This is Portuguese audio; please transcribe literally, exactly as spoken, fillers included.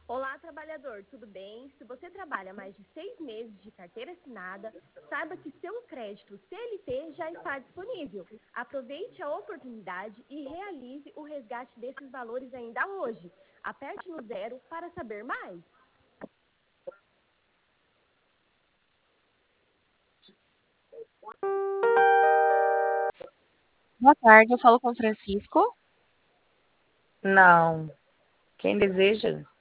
Olá, trabalhador, tudo bem? Se você trabalha mais de seis meses de carteira assinada, saiba que seu crédito C L T já está disponível. Aproveite a oportunidade e realize o resgate desses valores ainda hoje. Aperte no zero para saber mais. Boa tarde, eu falo com o Francisco. Não. Quem deseja?